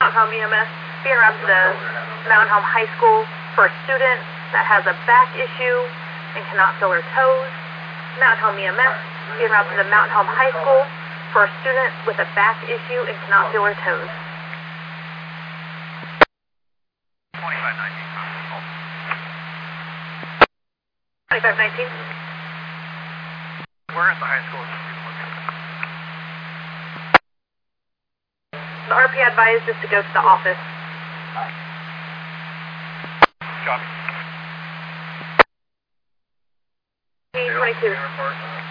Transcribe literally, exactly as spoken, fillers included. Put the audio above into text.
Mountain Home E M S being routed to the Mountain Home High School for a student that has a back issue and cannot feel her toes. Mountain Home E M S being routed to the Mountain Home High School for a student with a back issue and cannot feel her toes. twenty-five nineteen. twenty-five nineteen. We're at the high school. The R P advised us to go to the office. Copy. P twenty-two. Report.